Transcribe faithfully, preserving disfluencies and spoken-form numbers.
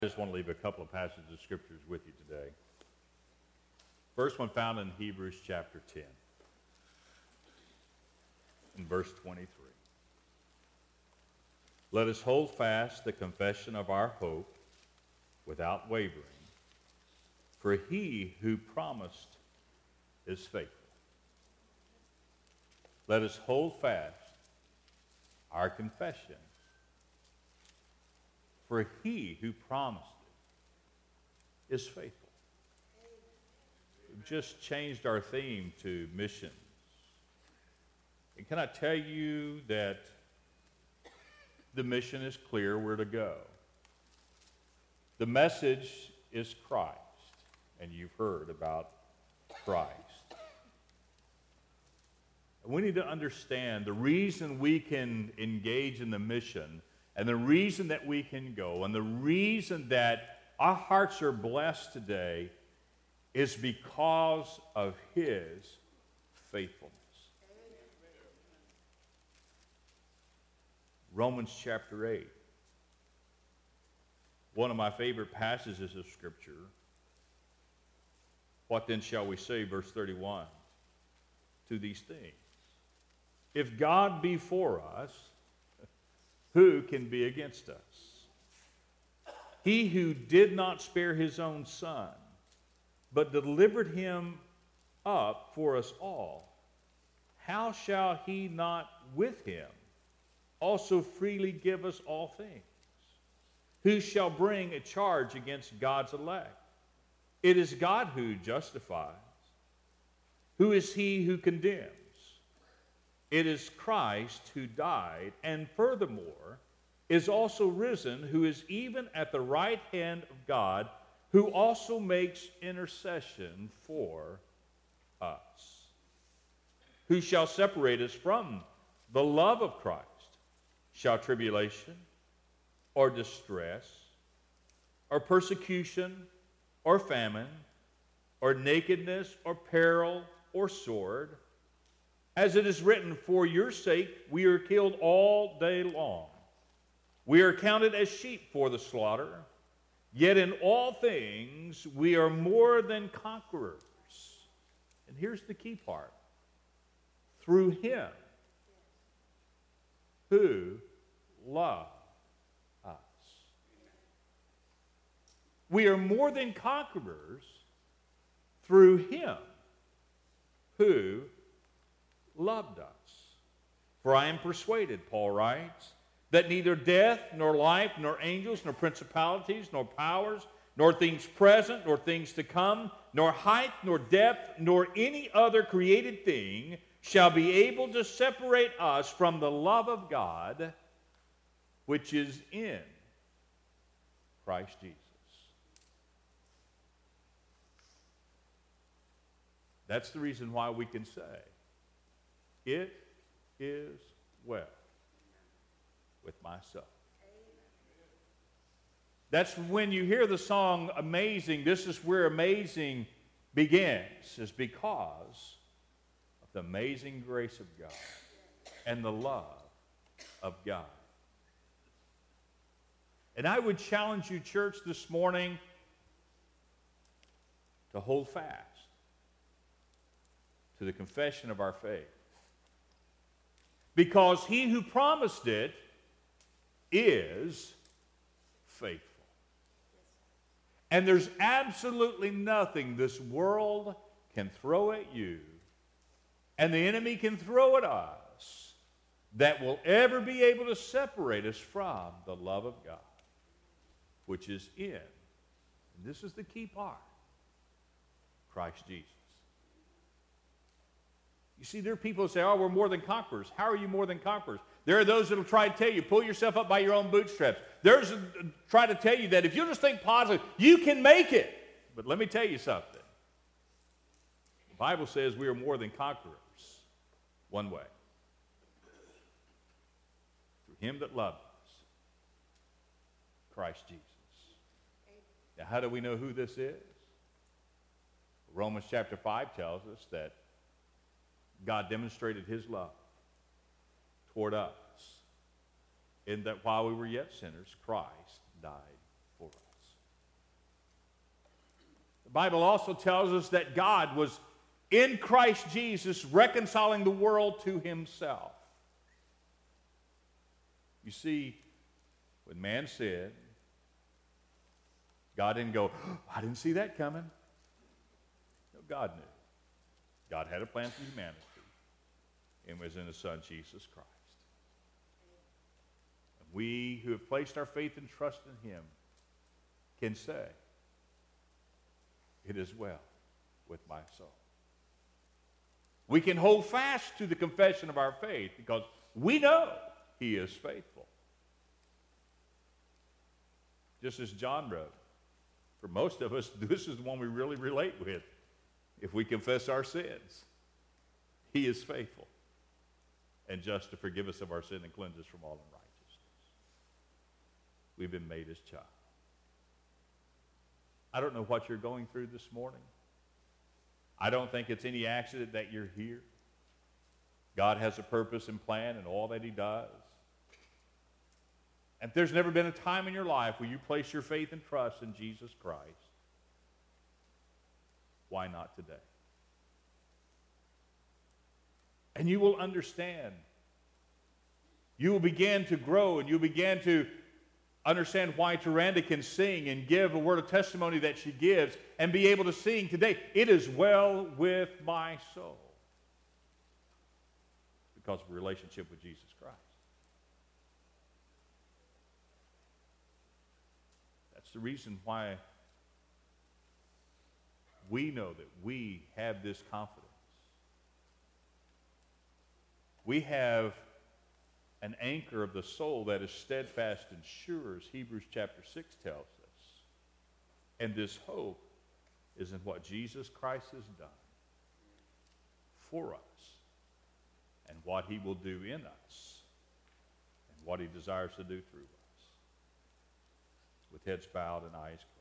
I just want to leave a couple of passages of scriptures with you today. First one found in Hebrews chapter ten, in verse twenty-three. Let us hold fast the confession of our hope without wavering, for he who promised is faithful. Let us hold fast our confession, for he who promised it is faithful. We've just changed our theme to missions. And can I tell you that the mission is clear where to go? The message is Christ, and you've heard about Christ. We need to understand the reason we can engage in the mission, and the reason that we can go, and the reason that our hearts are blessed today is because of his faithfulness. Romans chapter eight. One of my favorite passages of Scripture. What then shall we say, verse thirty-one, to these things? If God be for us, who can be against us? He who did not spare his own son, but delivered him up for us all, how shall he not with him also freely give us all things? Who shall bring a charge against God's elect? It is God who justifies. Who is he who condemns? It is Christ who died, and furthermore is also risen, who is even at the right hand of God, who also makes intercession for us. Who shall separate us from the love of Christ? Shall tribulation, or distress, or persecution, or famine, or nakedness, or peril, or sword? As it is written, for your sake we are killed all day long. We are counted as sheep for the slaughter. Yet in all things we are more than conquerors. And here's the key part. Through him who loved us. We are more than conquerors through him who loved us. For I am persuaded, Paul writes, that neither death, nor life, nor angels, nor principalities, nor powers, nor things present, nor things to come, nor height, nor depth, nor any other created thing shall be able to separate us from the love of God, which is in Christ Jesus. That's the reason why we can say, it is well with my soul. That's when you hear the song Amazing, this is where amazing begins, is because of the amazing grace of God and the love of God. And I would challenge you, church, this morning to hold fast to the confession of our faith. Because he who promised it is faithful. And there's absolutely nothing this world can throw at you, and the enemy can throw at us, that will ever be able to separate us from the love of God, which is in, and this is the key part, Christ Jesus. You see, there are people who say, oh, we're more than conquerors. How are you more than conquerors? There are those that will try to tell you, pull yourself up by your own bootstraps. There's a, try to tell you that if you just think positive, you can make it. But let me tell you something. The Bible says we are more than conquerors one way. Through him that loved us, Christ Jesus. Now, how do we know who this is? Romans chapter five tells us that God demonstrated his love toward us in that while we were yet sinners, Christ died for us. The Bible also tells us that God was in Christ Jesus reconciling the world to himself. You see, when man sinned, God didn't go, oh, I didn't see that coming. No, God knew. God had a plan for humanity, and was in his Son, Jesus Christ. And we who have placed our faith and trust in him can say, it is well with my soul. We can hold fast to the confession of our faith because we know he is faithful. Just as John wrote, for most of us, this is the one we really relate with. If we confess our sins, he is faithful and just to forgive us of our sin and cleanse us from all unrighteousness. We've been made his child. I don't know what you're going through this morning. I don't think it's any accident that you're here. God has a purpose and plan in all that he does. And if there's never been a time in your life where you place your faith and trust in Jesus Christ, why not today? And you will understand. You will begin to grow, and you'll begin to understand why Taranda can sing and give a word of testimony that she gives and be able to sing today, it is well with my soul. Because of a relationship with Jesus Christ. That's the reason why we know that we have this confidence. We have an anchor of the soul that is steadfast and sure, as Hebrews chapter six tells us. And this hope is in what Jesus Christ has done for us and what he will do in us and what he desires to do through us. With heads bowed and eyes closed.